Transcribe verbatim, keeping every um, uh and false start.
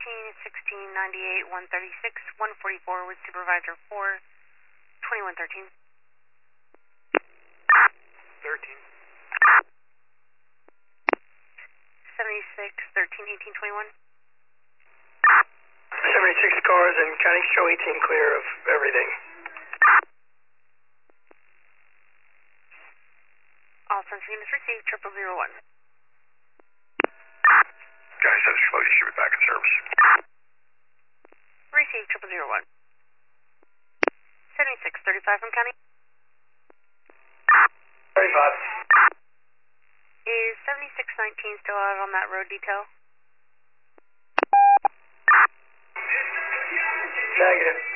thirteen, sixteen, ninety-eight, one thirty-six, one forty-four with supervisor four, twenty-one thirteen. thirteen. seventy-six, thirteen, eighteen, twenty-one. seventy-six cars and counting show eighteen clear of everything. All sensor units received, triple zero one. Guys, that's slow. You should be back in service. Received, triple zero one. seventy-six, thirty-five from county. thirty-five. Is seventy-six nineteen still out on that road detail? Negative.